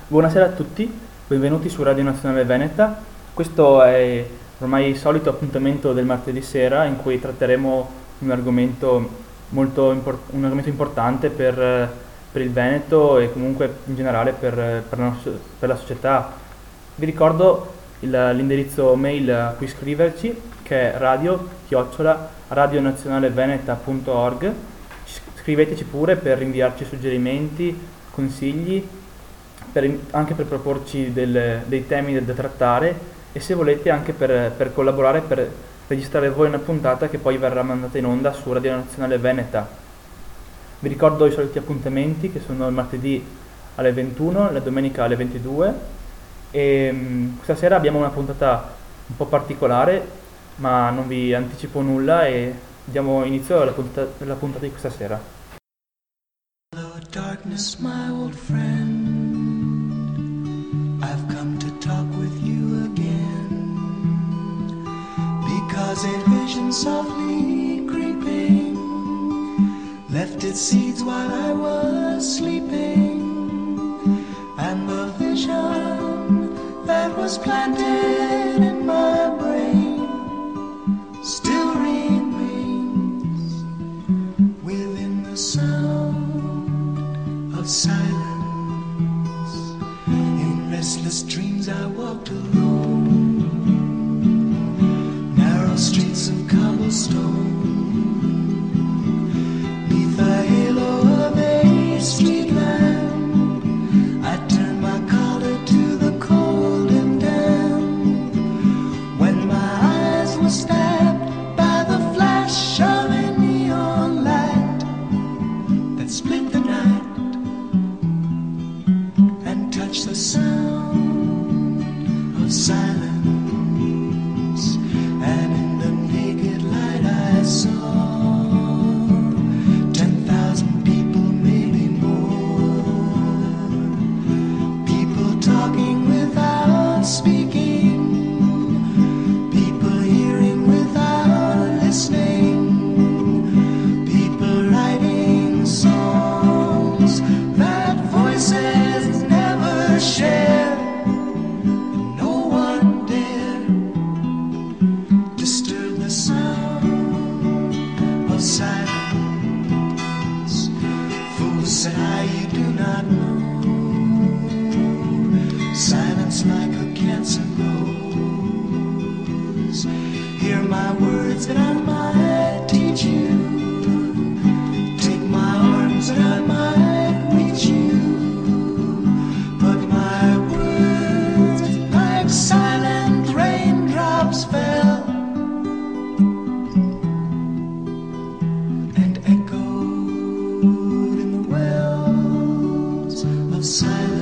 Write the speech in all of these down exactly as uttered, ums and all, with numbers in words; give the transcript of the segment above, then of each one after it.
Buonasera a tutti, benvenuti su Radio Nazionale Veneta. Questo è ormai il solito appuntamento del martedì sera in cui tratteremo un argomento molto impor- un argomento importante per, eh, per il Veneto e comunque in generale per, per la, nos- per la società. Vi ricordo il- l'indirizzo mail a cui scriverci, che è radio chiocciola radionazionaleveneta punto org. Scriveteci pure per inviarci suggerimenti, consigli, per- anche per proporci del- dei temi da da trattare e se volete anche per, per collaborare per registrare voi una puntata che poi verrà mandata in onda su Radio Nazionale Veneta. Vi ricordo i soliti appuntamenti che sono il martedì alle ventuno, la domenica alle ventidue e mm, questa sera abbiamo una puntata un po' particolare, ma non vi anticipo nulla e diamo inizio alla puntata, alla puntata di questa sera. Hello, darkness, my old friend. I've come to talk with you again because a vision softly creeping left its seeds while I was sleeping, and the vision that was planted in my brain still remains within the sound of silence. In restless dreams I walked alone, narrow streets of cobblestone, neath the halo of a street lamp. I turned my collar to the cold and damp, when my eyes were stabbed by the flash of a neon light that split the night and touch the sound of silence. And in the naked light I saw ten thousand people, maybe more, people talking without speaking, people hearing without listening, people writing songs that voices never share. No one dare disturb the sound of silence. Fools, said I, you do not know. Silence like a cancer grows. Hear my words that I might teach you. Take my arms that I might reach you. But my words like silent raindrops fell and echoed in the wells of silence.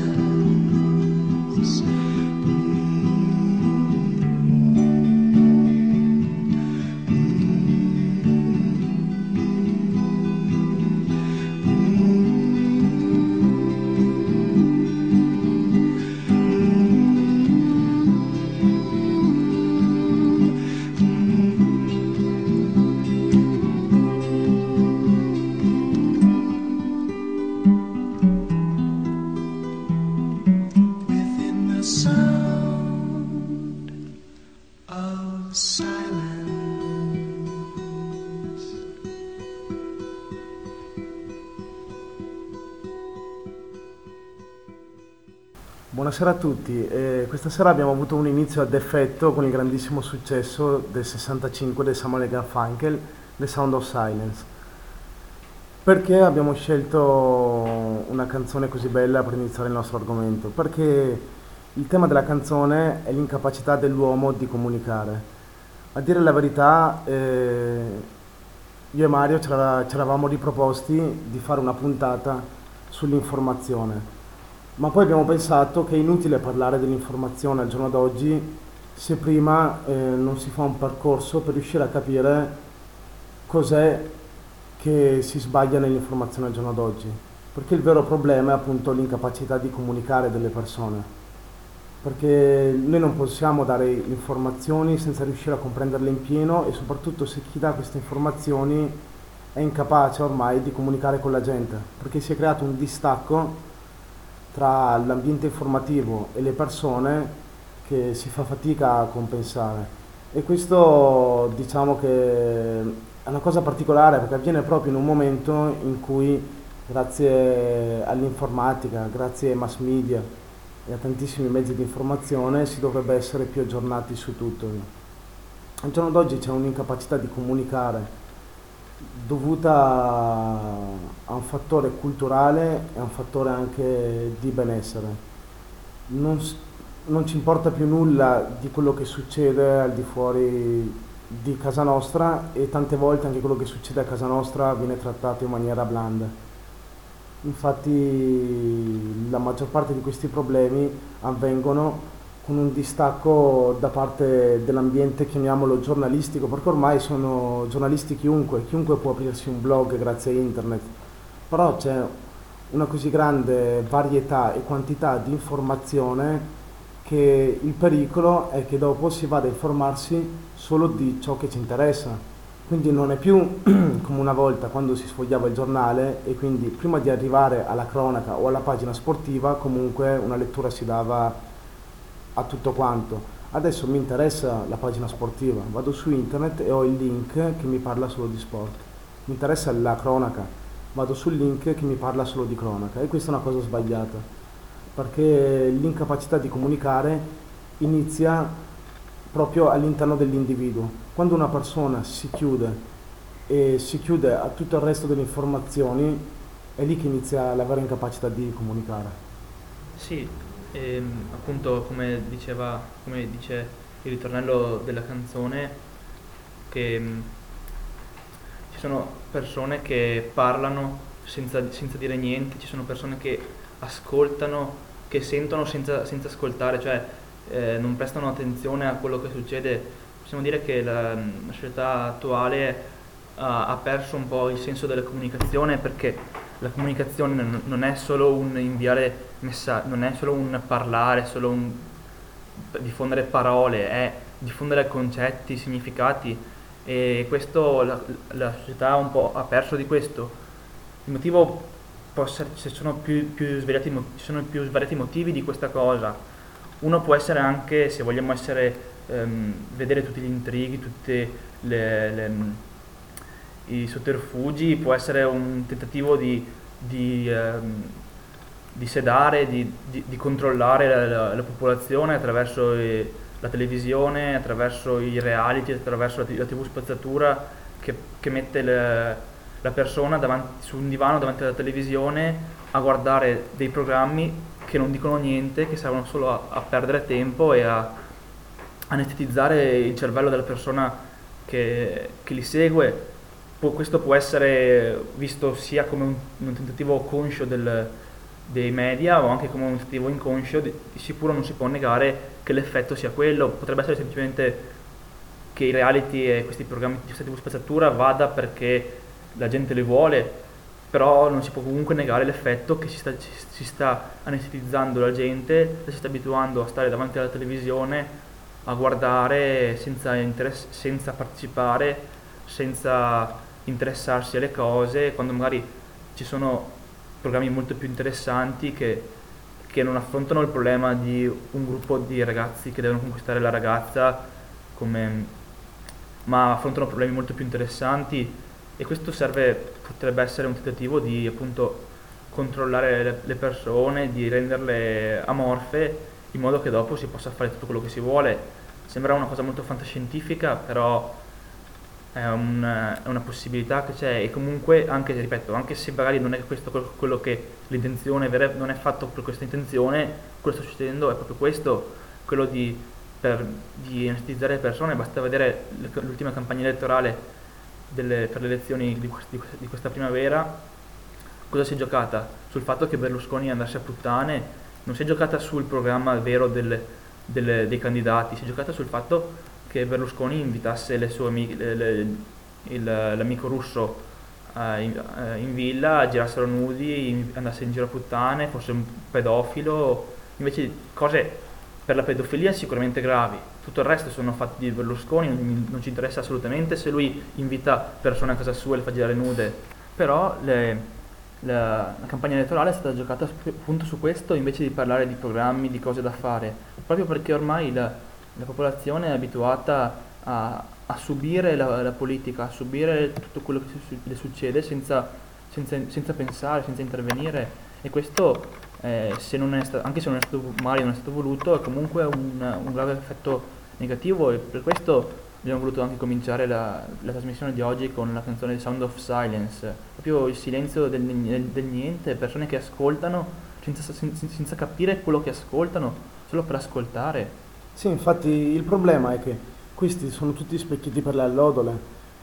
Within the sound of silence. Buonasera a tutti, eh, questa sera abbiamo avuto un inizio ad effetto con il grandissimo successo del sessantacinque del Samuel Garfunkel, The Sound of Silence. Perché abbiamo scelto una canzone così bella per iniziare il nostro argomento? Perché il tema della canzone è l'incapacità dell'uomo di comunicare. A dire la verità, eh, io e Mario ci era- ci eravamo riproposti di fare una puntata sull'informazione. Ma poi abbiamo pensato che è inutile parlare dell'informazione al giorno d'oggi se prima eh, non si fa un percorso per riuscire a capire cos'è che si sbaglia nell'informazione al giorno d'oggi. Perché il vero problema è appunto l'incapacità di comunicare delle persone. Perché noi non possiamo dare informazioni senza riuscire a comprenderle in pieno e soprattutto se chi dà queste informazioni è incapace ormai di comunicare con la gente. Perché si è creato un distacco tra l'ambiente informativo e le persone che si fa fatica a compensare. E questo diciamo che è una cosa particolare perché avviene proprio in un momento in cui, grazie all'informatica, grazie ai mass media e a tantissimi mezzi di informazione, si dovrebbe essere più aggiornati su tutto. Al giorno d'oggi c'è un'incapacità di comunicare dovuta a un fattore culturale e a un fattore anche di benessere. Non, s- non ci importa più nulla di quello che succede al di fuori di casa nostra e tante volte anche quello che succede a casa nostra viene trattato in maniera blanda. Infatti la maggior parte di questi problemi avvengono con un distacco da parte dell'ambiente, chiamiamolo giornalistico, perché ormai sono giornalisti chiunque, chiunque può aprirsi un blog grazie a internet, però c'è una così grande varietà e quantità di informazione che il pericolo è che dopo si vada a informarsi solo di ciò che ci interessa. Quindi non è più come una volta quando si sfogliava il giornale e quindi prima di arrivare alla cronaca o alla pagina sportiva comunque una lettura si dava a tutto quanto. Adesso mi interessa la pagina sportiva, vado su internet e ho il link che mi parla solo di sport. Mi interessa la cronaca, vado sul link che mi parla solo di cronaca e questa è una cosa sbagliata, perché l'incapacità di comunicare inizia proprio all'interno dell'individuo. Quando una persona si chiude e si chiude a tutto il resto delle informazioni, è lì che inizia la vera incapacità di comunicare. Sì, ehm, appunto come diceva, come dice il ritornello della canzone, che mm, ci sono persone che parlano senza, senza dire niente, ci sono persone che ascoltano, che sentono senza, senza ascoltare, cioè eh, non prestano attenzione a quello che succede. Possiamo dire che la, la società attuale ha, ha perso un po' il senso della comunicazione, perché la comunicazione non non è solo un inviare messaggi, non è solo un parlare, solo un diffondere parole, è diffondere concetti, significati, e questo la, la società un po' ha perso di questo. Il motivo può essere, ci sono più, più svariati, mo- ci sono più svariati motivi di questa cosa. Uno può essere anche, se vogliamo essere, ehm, vedere tutti gli intrighi, tutti i sotterfugi, può essere un tentativo di, di, ehm, di sedare, di, di- di controllare la, la- la popolazione attraverso eh, la televisione, attraverso i reality, attraverso la, t- la tivù spazzatura che, che mette le- la persona davanti, su un divano davanti alla televisione a guardare dei programmi che non dicono niente, che servono solo a, a perdere tempo e a anestetizzare il cervello della persona che, che li segue. Può- questo può essere visto sia come un, un tentativo conscio del- dei media o anche come un tentativo inconscio. Di, di sicuro non si può negare che l'effetto sia quello. Potrebbe essere semplicemente che i reality e questi programmi di questa tivù spazzatura vada perché la gente le vuole, però non si può comunque negare l'effetto che si sta, ci- si sta anestetizzando la gente, la si sta abituando a stare davanti alla televisione, a guardare senza, interess- senza partecipare, senza interessarsi alle cose, quando magari ci sono programmi molto più interessanti che, che non affrontano il problema di un gruppo di ragazzi che devono conquistare la ragazza, come, ma affrontano problemi molto più interessanti, e questo serve, potrebbe essere un tentativo di appunto controllare le, le persone, di renderle amorfe in modo che dopo si possa fare tutto quello che si vuole. Sembra una cosa molto fantascientifica, però è, un- è una possibilità che c'è, e comunque anche, ripeto, anche se magari non è questo quel- quello che l'intenzione vera- non è fatto per questa intenzione, quello che sta succedendo è proprio questo, quello di, per, di anestetizzare le persone. Basta vedere le- l'ultima campagna elettorale delle- per le elezioni di, quest- di quest- di questa primavera. Cosa si è giocata? Sul fatto che Berlusconi andasse a puttane, non si è giocata sul programma vero del- delle- dei candidati, si è giocata sul fatto che Berlusconi invitasse le sue amiche, le- le- il- l'amico russo eh, in, eh, in villa, girassero nudi, in- andasse in giro a puttane, fosse un pedofilo, invece cose per la pedofilia sicuramente gravi. Tutto il resto sono fatti di Berlusconi, non, non ci interessa assolutamente se lui invita persone a casa sua e le fa girare nude, però le, la, la campagna elettorale è stata giocata su- appunto su questo invece di parlare di programmi, di cose da fare, proprio perché ormai la, la popolazione è abituata a, a subire la, la politica, a subire tutto quello che su- le succede senza, senza- senza pensare, senza intervenire, e questo, eh, se non è sta- anche se non è stato male, non è stato voluto, è comunque un, un grave effetto negativo, e per questo abbiamo voluto anche cominciare la, la trasmissione di oggi con la canzone Sound of Silence, proprio il silenzio del, del- del niente, persone che ascoltano senza, senza- senza capire quello che ascoltano, solo per ascoltare. Sì, infatti il problema è che questi sono tutti specchietti per le allodole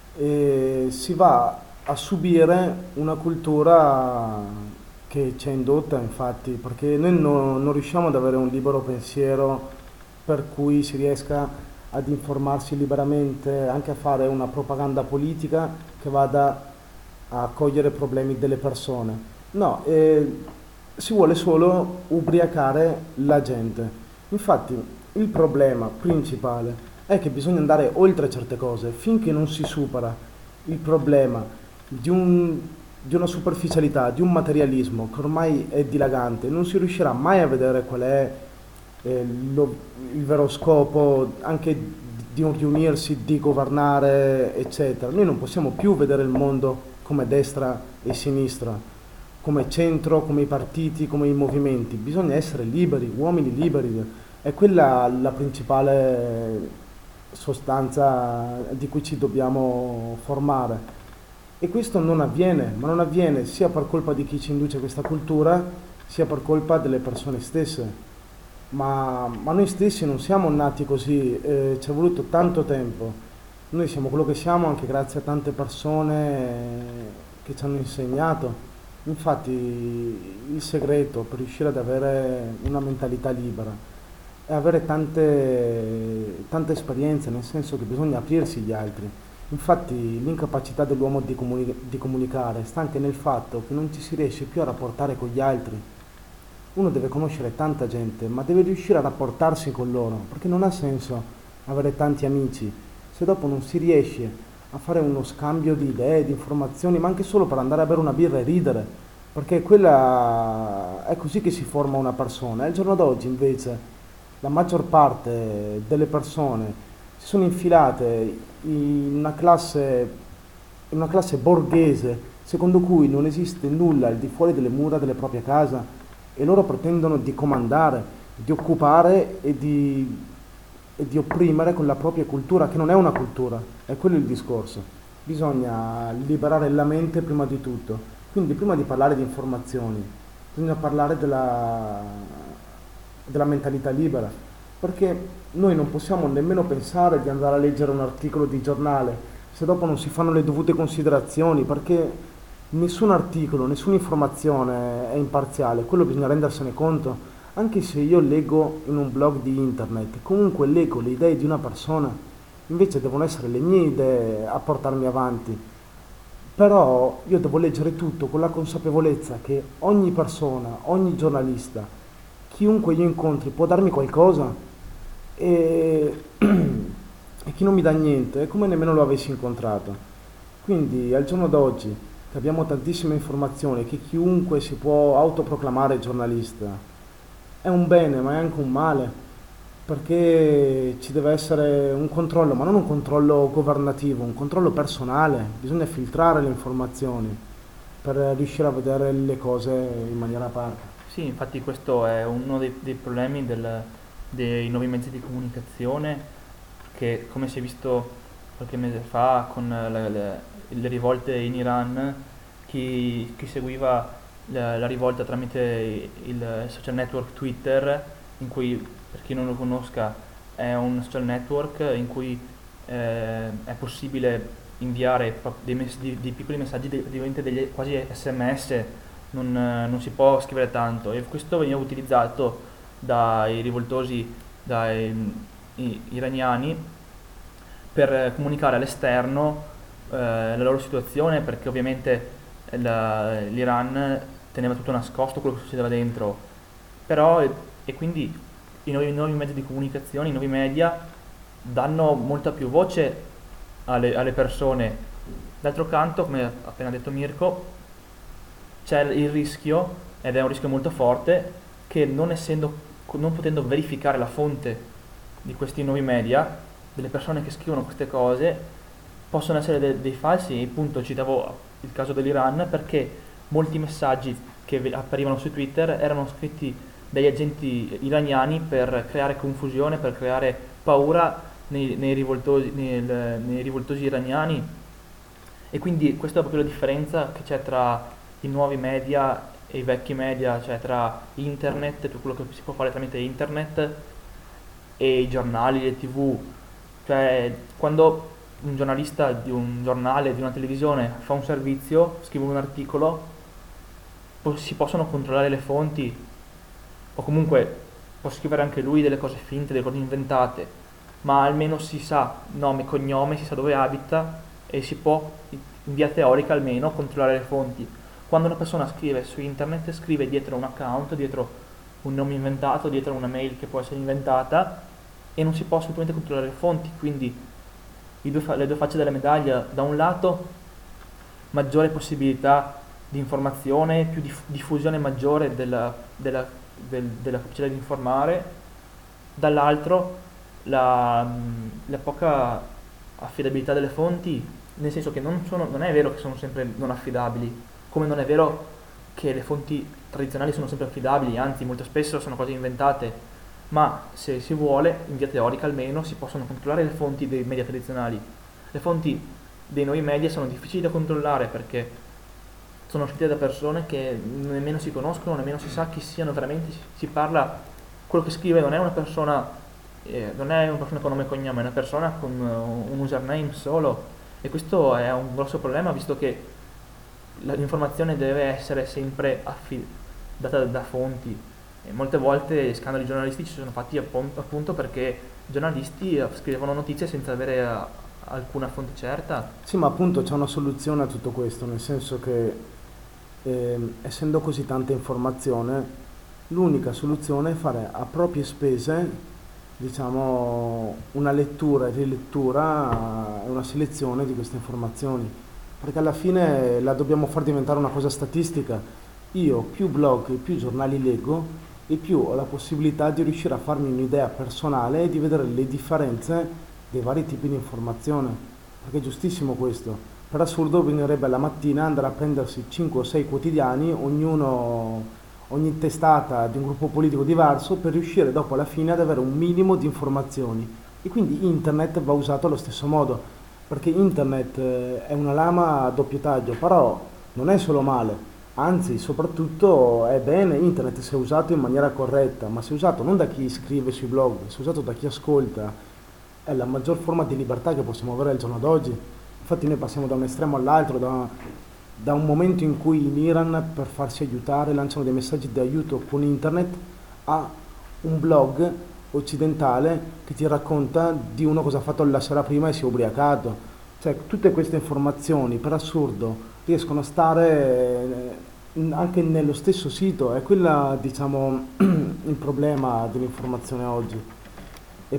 e si va a subire una cultura che ci è indotta, infatti, perché noi no- non riusciamo ad avere un libero pensiero per cui si riesca ad informarsi liberamente, anche a fare una propaganda politica che vada a cogliere problemi delle persone. No, eh, si vuole solo ubriacare la gente. Infatti, il problema principale è che bisogna andare oltre certe cose finché non si supera il problema di un- di una superficialità, di un materialismo che ormai è dilagante, non si riuscirà mai a vedere qual è eh, lo- il vero scopo anche di un riunirsi, di governare, eccetera. Noi non possiamo più vedere il mondo come destra e sinistra, come centro, come i partiti, come i movimenti. Bisogna essere liberi, uomini liberi. È quella la principale sostanza di cui ci dobbiamo formare. E questo non avviene, ma non avviene sia per colpa di chi ci induce questa cultura, sia per colpa delle persone stesse. Ma, ma noi stessi non siamo nati così, eh, ci è voluto tanto tempo. Noi siamo quello che siamo anche grazie a tante persone eh, che ci hanno insegnato. Infatti il segreto per riuscire ad avere una mentalità libera è avere tante, tante esperienze, nel senso che bisogna aprirsi agli altri. Infatti l'incapacità dell'uomo di, comuni- di comunicare sta anche nel fatto che non ci si riesce più a rapportare con gli altri. Uno deve conoscere tanta gente, ma deve riuscire a rapportarsi con loro, perché non ha senso avere tanti amici se dopo non si riesce a fare uno scambio di idee, di informazioni, ma anche solo per andare a bere una birra e ridere, perché quella è così che si forma una persona. E al giorno d'oggi invece la maggior parte delle persone si sono infilate in una classe, in una classe borghese, secondo cui non esiste nulla al di fuori delle mura delle proprie case e loro pretendono di comandare, di occupare e di, e di opprimere con la propria cultura, che non è una cultura, è quello il discorso. Bisogna liberare la mente prima di tutto. Quindi prima di parlare di informazioni, bisogna parlare della, della mentalità libera, perché noi non possiamo nemmeno pensare di andare a leggere un articolo di giornale se dopo non si fanno le dovute considerazioni, perché nessun articolo, nessuna informazione è imparziale, quello bisogna rendersene conto. Anche se io leggo in un blog di internet, comunque leggo le idee di una persona, invece devono essere le mie idee a portarmi avanti. Però io devo leggere tutto con la consapevolezza che ogni persona, ogni giornalista, chiunque io incontri può darmi qualcosa e, e chi non mi dà niente è come nemmeno lo avessi incontrato. Quindi al giorno d'oggi che abbiamo tantissime informazioni, che chiunque si può autoproclamare giornalista, è un bene ma è anche un male, perché ci deve essere un controllo, ma non un controllo governativo, un controllo personale. Bisogna filtrare le informazioni per riuscire a vedere le cose in maniera aperta. Sì, infatti questo è uno dei, dei problemi del- dei nuovi mezzi di comunicazione, che come si è visto qualche mese fa con le, le- le rivolte in Iran, chi, chi seguiva la, la rivolta tramite il social network Twitter, in cui, per chi non lo conosca, è un social network in cui eh, è possibile inviare pro- dei, mess- di- dei piccoli messaggi, de- praticamente degli, quasi sms, non, eh, non si può scrivere tanto, e questo veniva utilizzato dai rivoltosi, dai mm, i- iraniani, per eh, comunicare all'esterno eh, la loro situazione, perché ovviamente la- l'Iran teneva tutto nascosto quello che succedeva dentro, però e, e quindi i nuovi, i nuovi mezzi di comunicazione, i nuovi media danno molta più voce alle, alle persone. D'altro canto, come ha appena detto Mirko, c'è il rischio, ed è un rischio molto forte, che non essendo, non potendo verificare la fonte di questi nuovi media, delle persone che scrivono queste cose possono essere de- dei falsi. Appunto citavo il caso dell'Iran perché molti messaggi che ve- apparivano su Twitter erano scritti dagli agenti iraniani per creare confusione, per creare paura nei, nei rivoltosi, nel- nei rivoltosi iraniani. E quindi questa è proprio la differenza che c'è tra i nuovi media e i vecchi media, cioè tra internet e tutto quello che si può fare tramite internet e i giornali, le tv. Cioè, quando un giornalista di un giornale, di una televisione fa un servizio, scrive un articolo, po- si possono controllare le fonti, o comunque può scrivere anche lui delle cose finte, delle cose inventate, ma almeno si sa nome e cognome, si sa dove abita e si può, in via teorica almeno, controllare le fonti. Quando una persona scrive su internet, scrive dietro un account, dietro un nome inventato, dietro una mail che può essere inventata e non si può assolutamente controllare le fonti, quindi i due fa- le due facce della medaglia: da un lato maggiore possibilità di informazione, più dif- diffusione maggiore della, della- del- della capacità di informare, dall'altro la, mh, la poca affidabilità delle fonti, nel senso che non, sono- non è vero che sono sempre non affidabili, come non è vero che le fonti tradizionali sono sempre affidabili, anzi molto spesso sono cose inventate, ma se si vuole, in via teorica almeno, si possono controllare le fonti dei media tradizionali. Le fonti dei nuovi media sono difficili da controllare perché sono scritte da persone che nemmeno si conoscono, nemmeno si sa chi siano veramente, si, si parla, quello che scrive non è una persona, eh, non è una persona con nome e cognome, è una persona con uh, un username solo, e questo è un grosso problema visto che la- l'informazione deve essere sempre affi- data da fonti, e molte volte scandali giornalistici sono fatti appon- appunto perché i giornalisti eh, scrivono notizie senza avere eh, alcuna fonte certa. Sì, ma appunto c'è una soluzione a tutto questo, nel senso che ehm, essendo così tanta informazione, l'unica soluzione è fare a proprie spese, diciamo, una lettura e rilettura e una selezione di queste informazioni, perché alla fine la dobbiamo far diventare una cosa statistica. Io più blog e più giornali leggo e più ho la possibilità di riuscire a farmi un'idea personale e di vedere le differenze dei vari tipi di informazione, perché è giustissimo questo. Per assurdo bisognerebbe la mattina andare a prendersi cinque o sei quotidiani, ognuno, ogni testata di un gruppo politico diverso, per riuscire dopo alla fine ad avere un minimo di informazioni. E quindi internet va usato allo stesso modo, perché internet eh, è una lama a doppio taglio, però non è solo male, anzi soprattutto è bene internet se usato in maniera corretta, ma se usato non da chi scrive sui blog, se usato da chi ascolta, è la maggior forma di libertà che possiamo avere al giorno d'oggi. Infatti noi passiamo da un estremo all'altro, da, da un momento in cui in Iran per farsi aiutare lanciano dei messaggi di aiuto con internet, a un blog occidentale che ti racconta di uno cosa ha fatto la sera prima e si è ubriacato. Cioè tutte queste informazioni per assurdo riescono a stare eh, anche nello stesso sito, è quella diciamo il problema dell'informazione oggi. E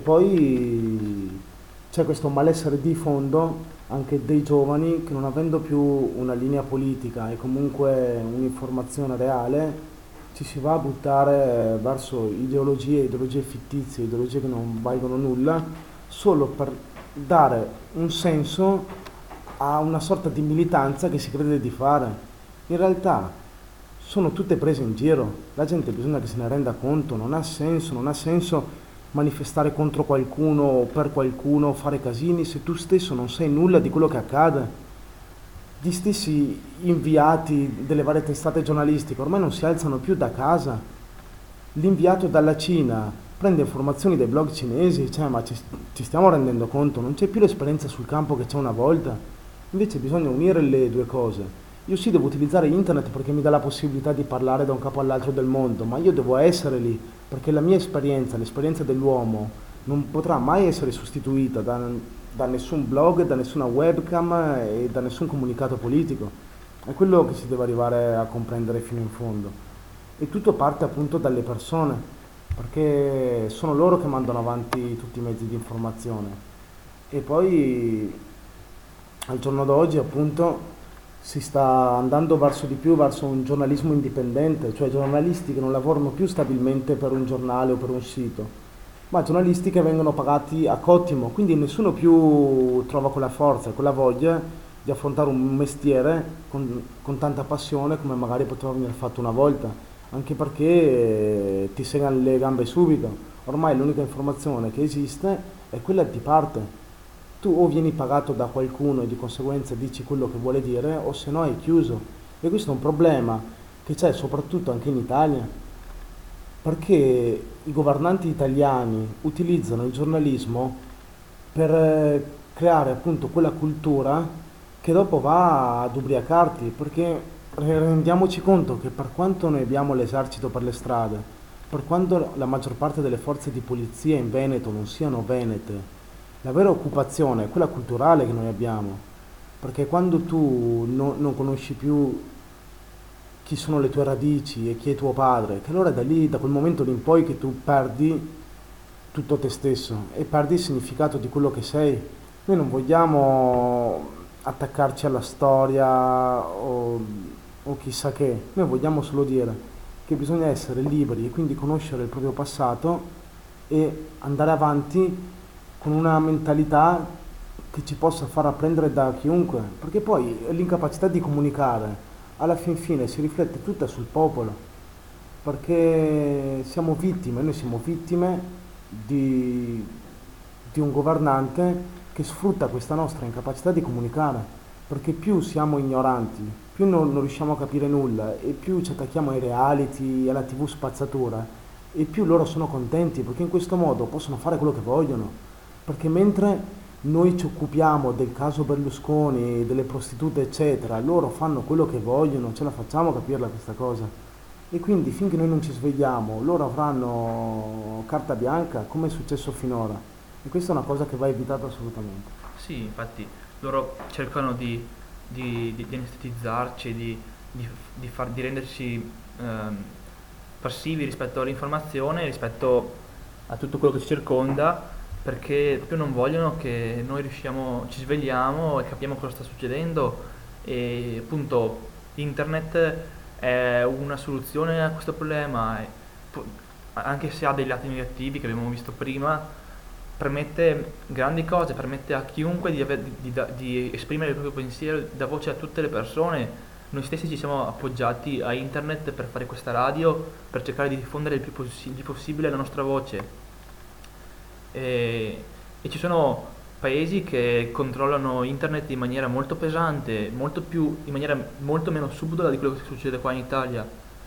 poi c'è questo malessere di fondo anche dei giovani che non avendo più una linea politica e comunque un'informazione reale, ci si va a buttare verso ideologie, ideologie fittizie, ideologie che non valgono nulla, solo per dare un senso a una sorta di militanza che si crede di fare. In realtà sono tutte prese in giro, la gente bisogna che se ne renda conto, non ha senso, non ha senso manifestare contro qualcuno o per qualcuno, fare casini se tu stesso non sai nulla di quello che accade. Gli stessi inviati delle varie testate giornalistiche ormai non si alzano più da casa. L'inviato dalla Cina prende informazioni dai blog cinesi, cioè ma ci, ci stiamo rendendo conto, non c'è più l'esperienza sul campo che c'è una volta. Invece bisogna unire le due cose. Io sì devo utilizzare internet perché mi dà la possibilità di parlare da un capo all'altro del mondo, ma io devo essere lì perché la mia esperienza, l'esperienza dell'uomo non potrà mai essere sostituita da, da nessun blog, da nessuna webcam e da nessun comunicato politico. È quello che si deve arrivare a comprendere fino in fondo. E tutto parte appunto dalle persone, perché sono loro che mandano avanti tutti i mezzi di informazione. E poi al giorno d'oggi appunto si sta andando verso di più verso un giornalismo indipendente, cioè giornalisti che non lavorano più stabilmente per un giornale o per un sito, ma giornalisti che vengono pagati a cottimo, quindi nessuno più trova quella forza, quella voglia di affrontare un mestiere con, con tanta passione come magari poteva venire fatto una volta, anche perché eh, ti segano le gambe subito. Ormai l'unica informazione che esiste è quella che ti parte. Tu o vieni pagato da qualcuno e di conseguenza dici quello che vuole dire, o se no è chiuso. E questo è un problema che c'è soprattutto anche in Italia, perché i governanti italiani utilizzano il giornalismo per eh, creare appunto quella cultura che dopo va ad ubriacarti, perché rendiamoci conto che per quanto noi abbiamo l'esercito per le strade, per quanto la maggior parte delle forze di polizia in Veneto non siano venete, la vera occupazione è quella culturale che noi abbiamo, perché quando tu no- non conosci più chi sono le tue radici e chi è tuo padre, che allora è da lì, da quel momento in poi che tu perdi tutto te stesso e perdi il significato di quello che sei. Noi non vogliamo attaccarci alla storia o, o chissà che, noi vogliamo solo dire che bisogna essere liberi e quindi conoscere il proprio passato e andare avanti con una mentalità che ci possa far apprendere da chiunque, perché poi l'incapacità di comunicare alla fin fine si riflette tutta sul popolo, perché siamo vittime, noi siamo vittime di, di un governante che sfrutta questa nostra incapacità di comunicare, perché più siamo ignoranti, più non, non riusciamo a capire nulla e più ci attacchiamo ai reality, alla tivù spazzatura e più loro sono contenti perché in questo modo possono fare quello che vogliono, perché mentre noi ci occupiamo del caso Berlusconi, delle prostitute eccetera, loro fanno quello che vogliono, ce la facciamo capirla questa cosa. E quindi finché noi non ci svegliamo, loro avranno carta bianca come è successo finora. E questa è una cosa che va evitata assolutamente. Sì, infatti loro cercano di, di, di, di anestetizzarci, di, di, di, far, di renderci ehm, passivi rispetto all'informazione, rispetto a tutto quello che ci circonda, perché proprio non vogliono che noi riusciamo, ci svegliamo e capiamo cosa sta succedendo. E appunto internet è una soluzione a questo problema, e po- anche se ha dei lati negativi che abbiamo visto prima, permette grandi cose, permette a chiunque di, aver- di- di da- di esprimere il proprio pensiero, dà voce a tutte le persone. Noi stessi ci siamo appoggiati a internet per fare questa radio, per cercare di diffondere il più possi- il più possibile la nostra voce. E, e ci sono paesi che controllano internet in maniera molto pesante, molto più, in maniera molto meno subdola di quello che succede qua in Italia.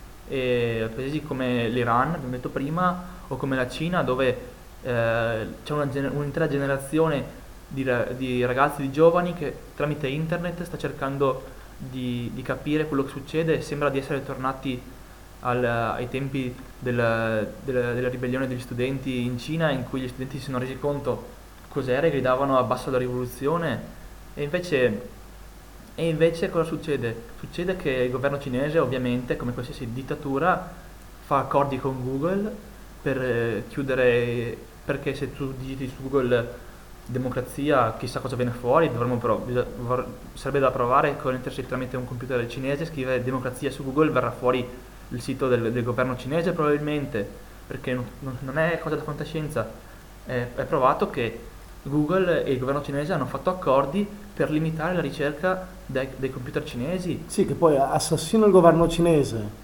E paesi come l'Iran, abbiamo detto prima, o come la Cina, dove eh, c'è una gener- un'intera generazione di, ra- di ragazzi, di giovani che tramite internet sta cercando di, di capire quello che succede e sembra di essere tornati al- ai tempi del- della, della ribellione degli studenti in Cina, in cui gli studenti si sono resi conto cos'era e gridavano abbasso la rivoluzione. E invece, e invece cosa succede? Succede che il governo cinese, ovviamente, come qualsiasi dittatura, fa accordi con Google per eh, chiudere, perché se tu digiti su Google democrazia, chissà cosa viene fuori, dovremmo però, bisog- vor- sarebbe da provare, connettersi tramite un computer cinese, scrivere democrazia su Google, verrà fuori il sito del, del governo cinese probabilmente, perché non, non- non è cosa da fantascienza. È, è provato che Google e il governo cinese hanno fatto accordi per limitare la ricerca dai, dei computer cinesi. Sì, che poi assassino il governo cinese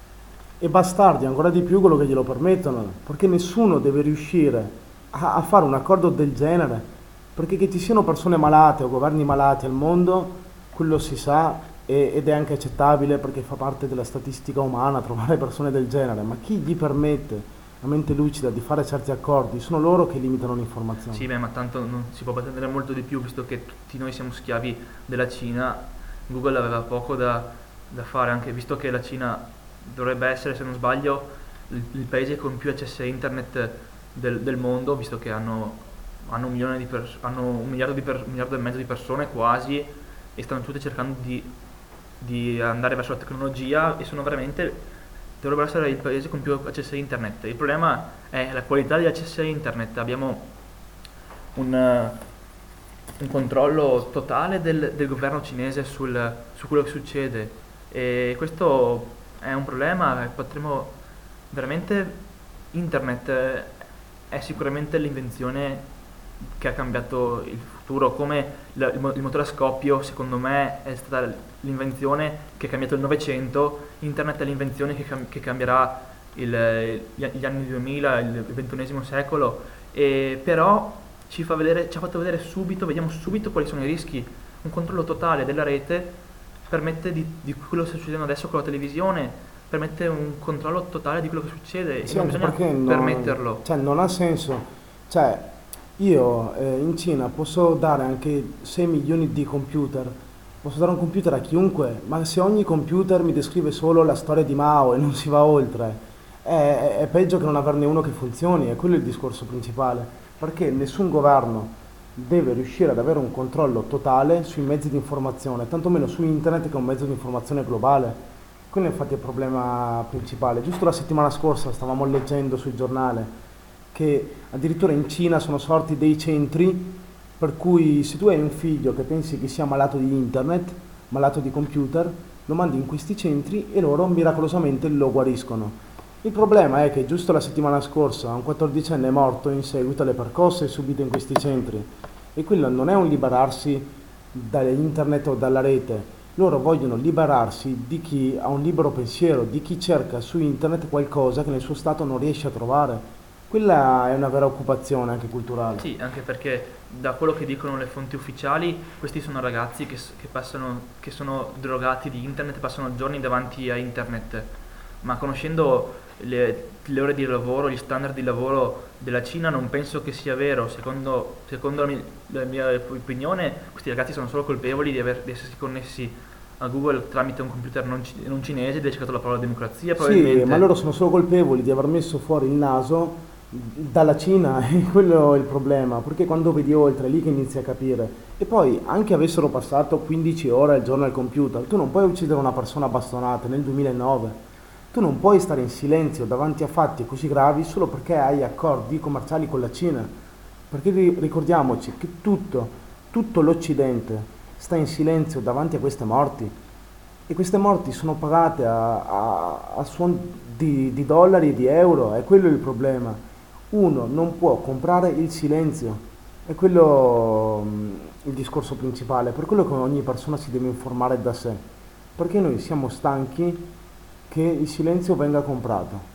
e bastardi ancora di più quello che glielo permettono, perché nessuno deve riuscire a, a fare un accordo del genere, perché che ci siano persone malate o governi malati al mondo, quello si sa e- ed è anche accettabile perché fa parte della statistica umana trovare persone del genere, ma chi gli permette a mente lucida di fare certi accordi sono loro che limitano l'informazione. Sì, beh, ma tanto non si può pretendere molto di più, visto che tutti noi siamo schiavi della Cina. Google aveva poco da, da fare, anche visto che la Cina dovrebbe essere, se non sbaglio, il, il paese con più accesso a internet del, del mondo, visto che hanno, hanno un milione di pers- hanno un miliardo, di per- un miliardo e mezzo di persone quasi, e stanno tutte cercando di, di andare verso la tecnologia e sono veramente, dovrebbero essere il paese con più accesso a internet. Il problema è la qualità degli accessi a internet. Abbiamo un, un controllo totale del, del governo cinese sul, su quello che succede, e questo è un problema. Potremmo veramente, internet eh, è sicuramente l'invenzione che ha cambiato il futuro, come la- il, mo- il motore a scoppio secondo me è stata l'invenzione che ha cambiato il Novecento. Internet è l'invenzione che, cam- che cambierà il- gli, gli anni duemila, il ventunesimo secolo, e però ci fa vedere, ci ha fatto vedere subito, vediamo subito quali sono i rischi. Un controllo totale della rete permette di, di quello che sta succedendo adesso con la televisione, permette un controllo totale di quello che succede, e Sì, non anche bisogna perché non, permetterlo. cioè, non ha senso. Cioè, io eh, in Cina posso dare anche sei milioni di computer, posso dare un computer a chiunque, ma se ogni computer mi descrive solo la storia di Mao e non si va oltre, è, è peggio che non averne uno che funzioni, è quello il discorso principale, perché nessun governo deve riuscire ad avere un controllo totale sui mezzi di informazione, tantomeno su internet, che è un mezzo di informazione globale. Quello infatti è il problema principale. Giusto la settimana scorsa stavamo leggendo sul giornale che addirittura in Cina sono sorti dei centri per cui se tu hai un figlio che pensi che sia malato di internet, malato di computer, lo mandi in questi centri e loro miracolosamente lo guariscono. Il problema è che giusto la settimana scorsa un quattordicenne è morto in seguito alle percosse subite in questi centri, e quello non è un liberarsi da internet o dalla rete. Loro vogliono liberarsi di chi ha un libero pensiero, di chi cerca su internet qualcosa che nel suo stato non riesce a trovare. Quella è una vera occupazione anche culturale. Sì, anche perché da quello che dicono le fonti ufficiali, questi sono ragazzi che, s- che passano, che sono drogati di internet, passano giorni davanti a internet, ma conoscendo le, le ore di lavoro, gli standard di lavoro della Cina, non penso che sia vero. Secondo, secondo la, mi- la mia opinione, questi ragazzi sono solo colpevoli di, aver, di essersi connessi a Google tramite un computer non, ci- non cinese, di aver cercato la parola democrazia Sì, ma probabilmente. loro sono solo colpevoli di aver messo fuori il naso dalla Cina e quello è il problema, perché quando vedi oltre è lì che inizi a capire. E poi, anche avessero passato quindici ore al giorno al computer, tu non puoi uccidere una persona a bastonate nel duemilanove. Tu non puoi stare in silenzio davanti a fatti così gravi solo perché hai accordi commerciali con la Cina. Perché ri- ricordiamoci che tutto, tutto l'Occidente sta in silenzio davanti a queste morti. E queste morti sono pagate a, a, a suon di, di dollari e di euro, è quello il problema. Uno non può comprare il silenzio, è quello mm, il discorso principale, per quello che ogni persona si deve informare da sé, perché noi siamo stanchi che il silenzio venga comprato.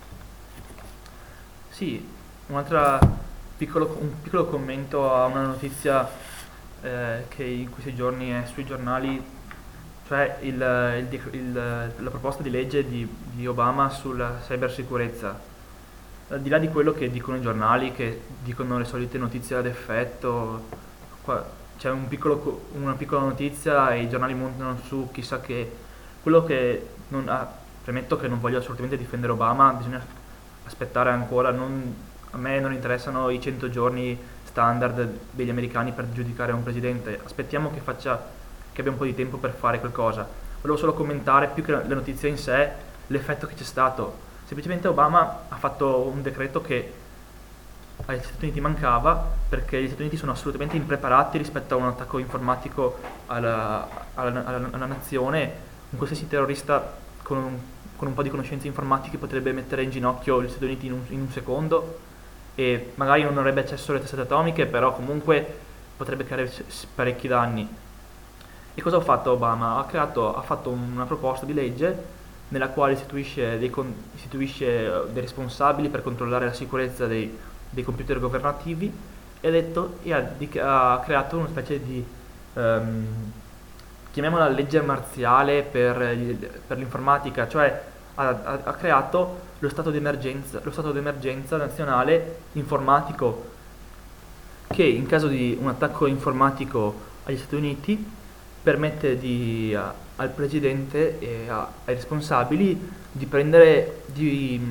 Sì, un altro piccolo, un piccolo commento a una notizia eh, che in questi giorni è sui giornali, cioè il, il dec- il- la proposta di legge di, di Obama sulla cybersicurezza. Al di là di quello che dicono i giornali, che dicono le solite notizie ad effetto, qua c'è un piccolo co- una piccola notizia e i giornali montano su chissà che. Quello che non ha, premetto che non voglio assolutamente difendere Obama, bisogna aspettare ancora, non- a me non interessano i cento giorni standard degli americani per giudicare un presidente, aspettiamo che faccia, che abbia un po' di tempo per fare qualcosa. Volevo solo commentare, più che la la notizia in sé, l'effetto che c'è stato. Semplicemente Obama ha fatto un decreto che agli Stati Uniti mancava, perché gli Stati Uniti sono assolutamente impreparati rispetto a un attacco informatico alla, alla- alla- alla nazione. Un qualsiasi terrorista con un, con un po' di conoscenze informatiche potrebbe mettere in ginocchio gli Stati Uniti in un, in un secondo, e magari non avrebbe accesso alle testate atomiche, però comunque potrebbe creare s- s- parecchi danni. E cosa ha fatto Obama? Ha, creato, ha fatto una proposta di legge nella quale istituisce dei, con- istituisce eh, dei responsabili per controllare la sicurezza dei, dei computer governativi, e ha, detto, e ha, di- ha creato una specie di, ehm, chiamiamola legge marziale per, gli- per l'informatica, cioè ha, ha- ha creato lo stato di emergenza, lo stato di emergenza nazionale informatico, che in caso di un attacco informatico agli Stati Uniti permette di, a- al presidente e a- ai responsabili di prendere, di,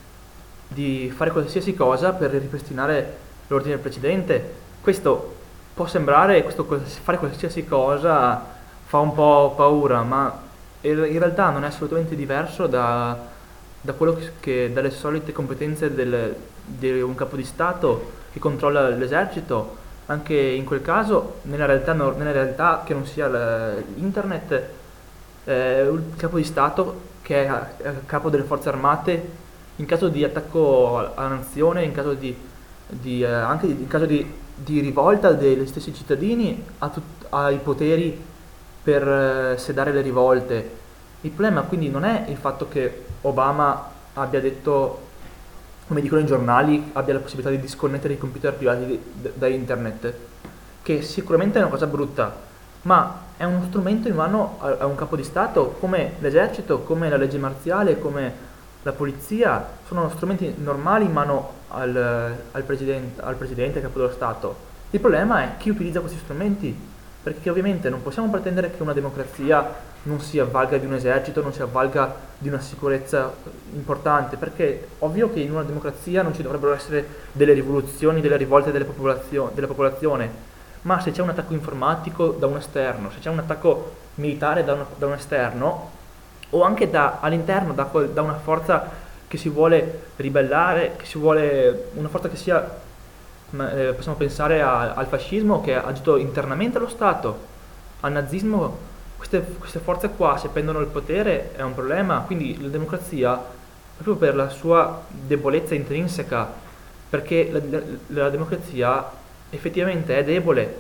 di fare qualsiasi cosa per ripristinare l'ordine precedente. Questo può sembrare, questo quals- fare qualsiasi cosa fa un po' paura, ma in in realtà non è assolutamente diverso da, da quello che, che- dalle solite competenze del- di un capo di Stato che controlla l'esercito. anche in quel caso, nella realtà, no- nella realtà che non sia l- internet, eh, il capo di Stato, che è a- a capo delle forze armate, in caso di attacco a- alla nazione, in caso di, di, eh, anche in caso di, di rivolta dei stessi cittadini, ha, tut- ha i poteri per eh, sedare le rivolte. Il problema quindi non è il fatto che Obama abbia detto, come dicono i giornali, abbia la possibilità di disconnettere i computer privati di- d- da internet, che sicuramente è una cosa brutta, ma è uno strumento in mano a, a un capo di Stato come l'esercito, come la legge marziale, come la polizia, sono strumenti normali in mano al, al presidente, al presidente, capo dello Stato. Il problema è chi utilizza questi strumenti, perché ovviamente non possiamo pretendere che una democrazia non si avvalga di un esercito, non si avvalga di una sicurezza importante, perché è ovvio che in una democrazia non ci dovrebbero essere delle rivoluzioni, delle rivolte delle popolazio- della popolazione, ma se c'è un attacco informatico da un esterno, se c'è un attacco militare da, un- da un esterno, o anche da, all'interno, da, quel- da una forza che si vuole ribellare, che si vuole, una forza che sia, ma, eh, possiamo pensare a- al fascismo che ha agito internamente allo Stato, al nazismo, queste, queste forze qua se prendono il potere è un problema, quindi la democrazia, proprio per la sua debolezza intrinseca, perché la, la- la democrazia effettivamente è debole,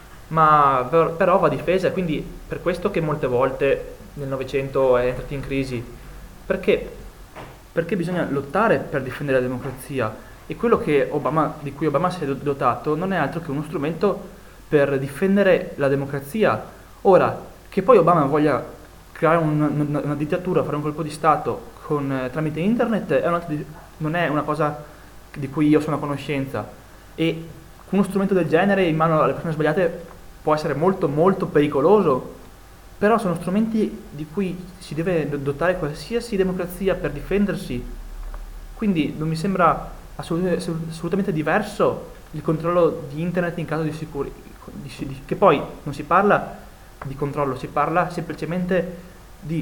ma per- però va difesa, e quindi per questo che molte volte nel Novecento è entrato in crisi, perché, perché bisogna lottare per difendere la democrazia, e quello che Obama, di cui Obama si è dotato non è altro che uno strumento per difendere la democrazia. Ora, che poi Obama voglia creare un- una, una dittatura, fare un colpo di Stato con, eh, tramite internet, è un'altra di- non è una cosa di cui io sono a conoscenza, e uno strumento del genere in mano alle persone sbagliate può essere molto molto pericoloso, però sono strumenti di cui si deve dotare qualsiasi democrazia per difendersi, quindi non mi sembra assolut- assolutamente diverso il controllo di internet in caso di sicurezza, che poi non si parla di controllo, si parla semplicemente di,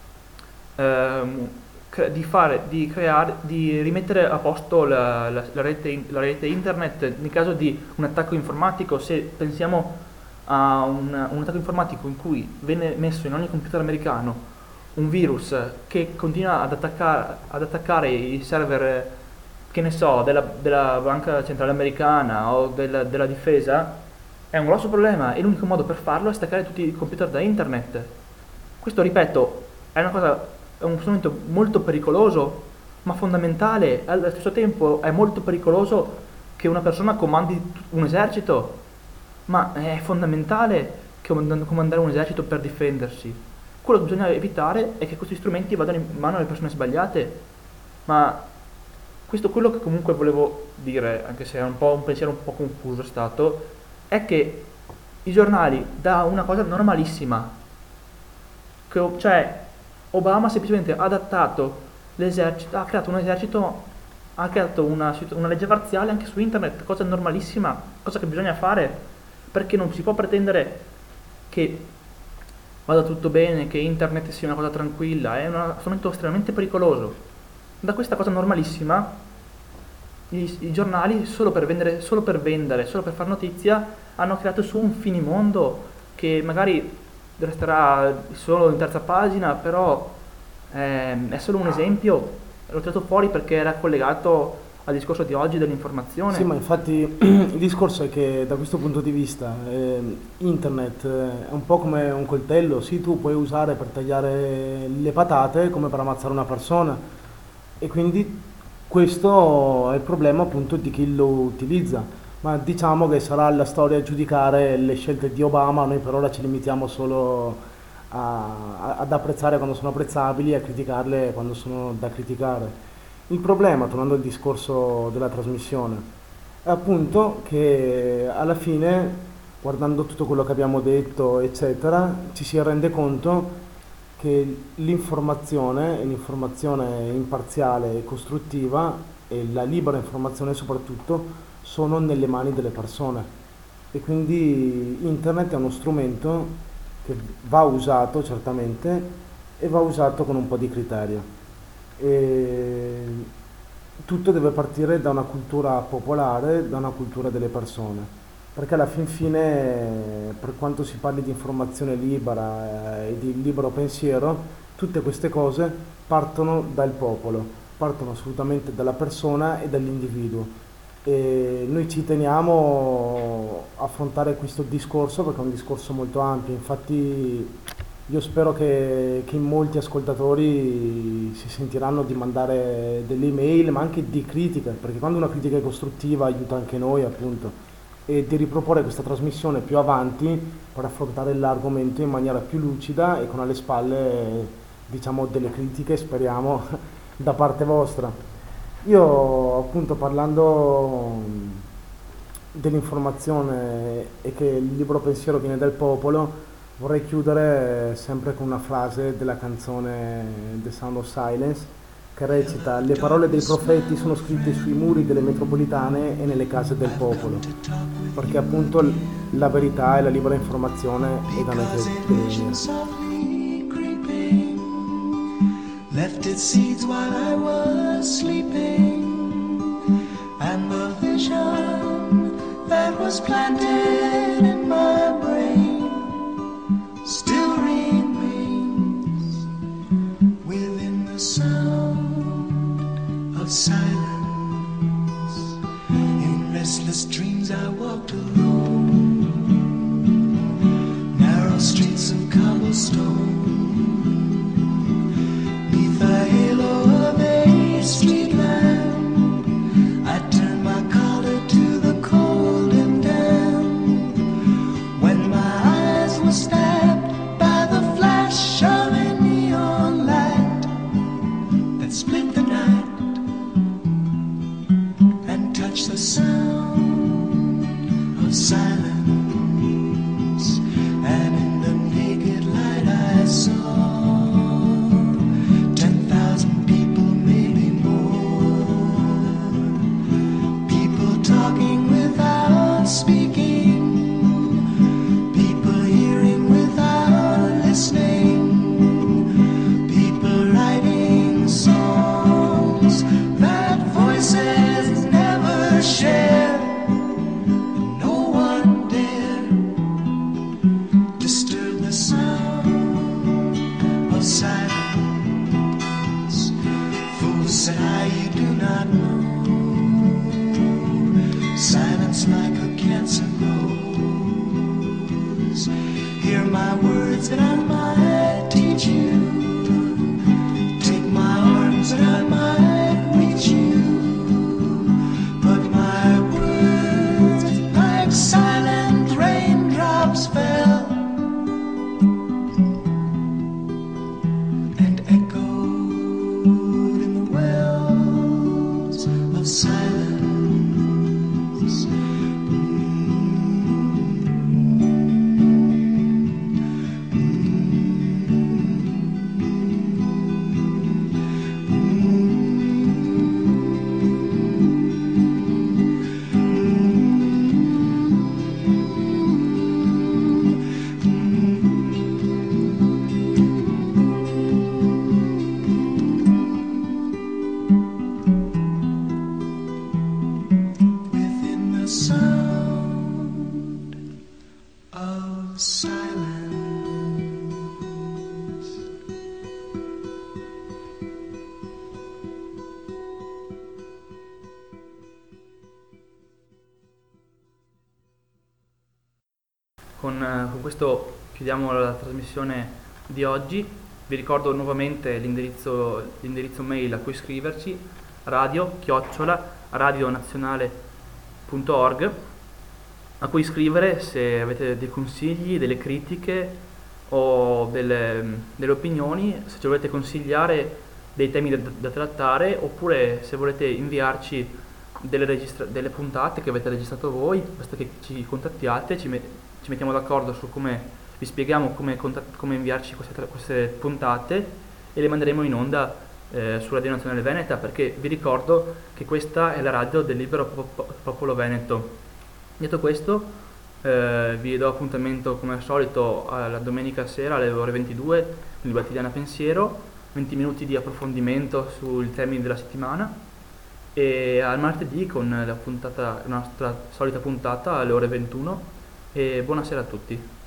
ehm, cre- di fare, di creare, di rimettere a posto la, la- la rete, in- la rete internet nel caso di un attacco informatico. Se pensiamo a un, un attacco informatico in cui viene messo in ogni computer americano un virus che continua ad attaccare, ad attaccare i server, eh, che ne so, della, della Banca Centrale Americana o della, della Difesa, è un grosso problema, e l'unico modo per farlo è staccare tutti i computer da internet. Questo, ripeto, è una cosa, è un strumento molto pericoloso, ma fondamentale. Allo stesso tempo è molto pericoloso che una persona comandi un esercito, ma è fondamentale comand- comandare un esercito per difendersi. Quello che bisogna evitare è che questi strumenti vadano in mano alle persone sbagliate. Ma questo, quello che comunque volevo dire, anche se è un po' un pensiero un po' confuso è stato, è che i giornali, da una cosa normalissima, che, o- cioè Obama semplicemente ha adattato l'esercito, ha creato un esercito, ha creato una, situ- una legge parziale anche su internet, cosa normalissima, cosa che bisogna fare, perché non si può pretendere che vada tutto bene, che internet sia una cosa tranquilla, è uno strumento estremamente pericoloso. Da questa cosa normalissima, i, i giornali, solo per vendere, solo per vendere, solo per far notizia, hanno creato su un finimondo che magari resterà solo in terza pagina, però ehm, è solo un esempio. L'ho tirato fuori perché era collegato al discorso di oggi dell'informazione. Sì, ma infatti il discorso è che da questo punto di vista ehm, internet eh, è un po' come un coltello, sì, tu puoi usare per tagliare le patate come per ammazzare una persona, e quindi questo è il problema appunto di chi lo utilizza. Ma diciamo che sarà la storia a giudicare le scelte di Obama, noi per ora ci limitiamo solo a- a- ad apprezzare quando sono apprezzabili e a criticarle quando sono da criticare. Il problema, tornando al discorso della trasmissione, è appunto che alla fine, guardando tutto quello che abbiamo detto, eccetera, ci si rende conto che l'informazione, e l'informazione imparziale e costruttiva, e la libera informazione soprattutto, sono nelle mani delle persone. E quindi internet è uno strumento che va usato certamente, e va usato con un po' di criterio. E tutto deve partire da una cultura popolare, da una cultura delle persone. perché alla fin fine, per quanto si parli di informazione libera eh, e di libero pensiero, tutte queste cose partono dal popolo, partono assolutamente dalla persona e dall'individuo. E noi ci teniamo a affrontare questo discorso perché è un discorso molto ampio, infatti io spero che, che in molti ascoltatori si sentiranno di mandare delle email, ma anche di critiche, perché quando una critica è costruttiva aiuta anche noi, appunto, e di riproporre questa trasmissione più avanti per affrontare l'argomento in maniera più lucida e con alle spalle, diciamo, delle critiche, speriamo, da parte vostra. Io appunto parlando dell'informazione e che il libero pensiero viene dal popolo, vorrei chiudere sempre con una frase della canzone The Sound of Silence che recita: le parole dei profeti sono scritte sui muri delle metropolitane e nelle case del popolo, perché appunto l- la verità e la libera informazione è da noi che deve venire. Left its seeds while I was sleeping, and the vision that was planted in my brain still remains within the sound of silence. In restless dreams I walked alone, narrow streets of cobblestone, the halo of a street lamp. I turned my collar to the cold and damp. When my eyes were stabbed by the flash of a neon light that split the night and touched the sound of silence. And in the naked light I saw talking without speaking, people hearing without listening, people writing songs that voices never share. No one dare disturb the sound of silence. Fools said I, you do not know. Silence like a cancer grows. Hear my words and I might teach you. Take my arms and I might reach you. But my words like silent raindrops fell and echoed in the wells of silence. Con, eh, con questo chiudiamo la trasmissione di oggi. Vi ricordo nuovamente l'indirizzo, l'indirizzo mail a cui scriverci: radio chiocciola radionazionale punto org, a cui scrivere se avete dei consigli, delle critiche o delle, delle opinioni, se ci volete consigliare dei temi da, da trattare, oppure se volete inviarci delle, registra- delle puntate che avete registrato voi. Basta che ci contattiate, ci, met- ci mettiamo d'accordo su come vi spieghiamo come, contat- come inviarci queste, tra- queste puntate e le manderemo in onda eh, su Radio Nazionale Veneta, perché vi ricordo che questa è la radio del libero pop- popolo veneto. Detto questo, eh, vi do appuntamento come al solito alla domenica sera alle ore ventidue con il Quotidiano Pensiero, venti minuti di approfondimento sui temi della settimana, e al martedì con la puntata, la nostra solita puntata alle ore ventuno e buonasera a tutti.